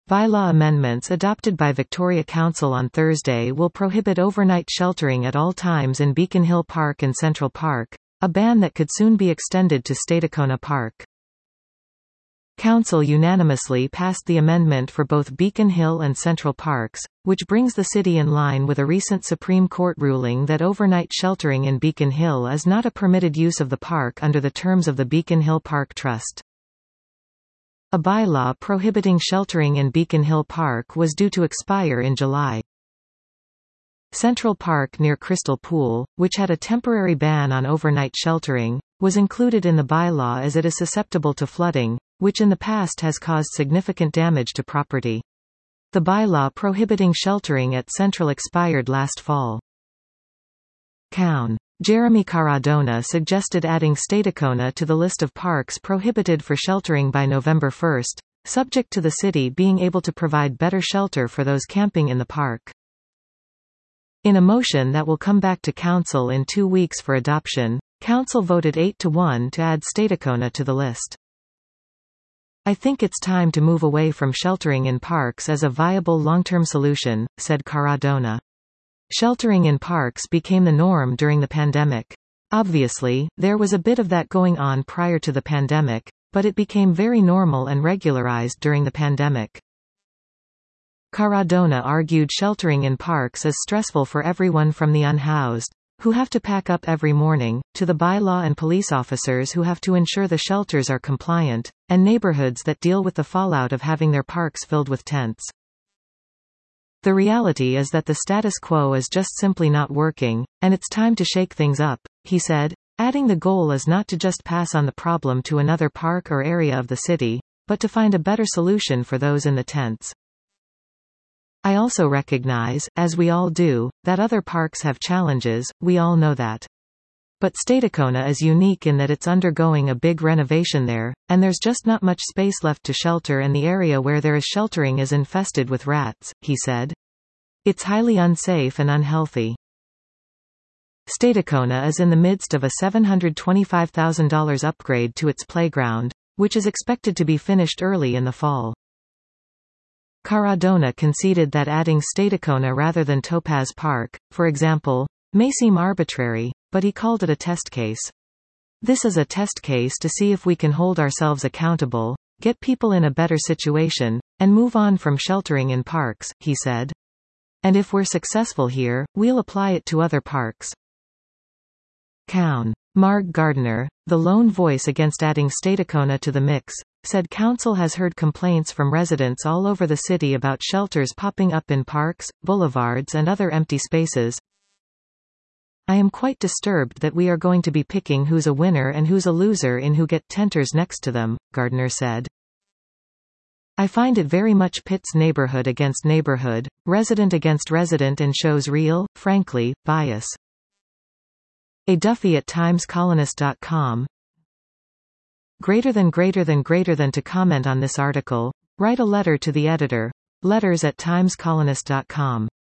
Bylaw amendments adopted by Victoria Council on Thursday will prohibit overnight sheltering at all times in Beacon Hill Park and Central Park, a ban that could soon be extended to Stadacona Park. Council unanimously passed the amendment for both Beacon Hill and Central Parks, which brings the city in line with a recent Supreme Court ruling that overnight sheltering in Beacon Hill is not a permitted use of the park under the terms of the Beacon Hill Park Trust. A bylaw prohibiting sheltering in Beacon Hill Park was due to expire in July. Central Park near Crystal Pool, which had a temporary ban on overnight sheltering, was included in the bylaw as it is susceptible to flooding, which in the past has caused significant damage to property. The bylaw prohibiting sheltering at Central expired last fall. Coun. Jeremy Caradona suggested adding Stadacona to the list of parks prohibited for sheltering by November 1, subject to the city being able to provide better shelter for those camping in the park. In a motion that will come back to Council in 2 weeks for adoption, Council voted 8-1 to add Stadacona to the list. I think it's time to move away from sheltering in parks as a viable long-term solution, said Caradona. Sheltering in parks became the norm during the pandemic. Obviously, there was a bit of that going on prior to the pandemic, but it became very normal and regularized during the pandemic. Caradona argued sheltering in parks is stressful for everyone from the unhoused, who have to pack up every morning, to the bylaw and police officers who have to ensure the shelters are compliant, and neighborhoods that deal with the fallout of having their parks filled with tents. The reality is that the status quo is just simply not working, and it's time to shake things up, he said, adding the goal is not to just pass on the problem to another park or area of the city, but to find a better solution for those in the tents. I also recognize, as we all do, that other parks have challenges, we all know that. But Stadacona is unique in that it's undergoing a big renovation there, and there's just not much space left to shelter, and the area where there is sheltering is infested with rats, he said. It's highly unsafe and unhealthy. Stadacona is in the midst of a $725,000 upgrade to its playground, which is expected to be finished early in the fall. Caradona conceded that adding Stadacona rather than Topaz Park, for example, may seem arbitrary, but he called it a test case. This is a test case to see if we can hold ourselves accountable, get people in a better situation, and move on from sheltering in parks, he said. And if we're successful here, we'll apply it to other parks. Coun. Marg Gardner, the lone voice against adding Stadacona to the mix, said Council has heard complaints from residents all over the city about shelters popping up in parks, boulevards and other empty spaces. I am quite disturbed that we are going to be picking who's a winner and who's a loser in who get tenters next to them, Gardner said. I find it very much pits neighborhood against neighborhood, resident against resident, and shows real, frankly, bias. A. Duffy at timescolonist.com. Greater than to comment on this article, write a letter to the editor. Letters@timescolonist.com.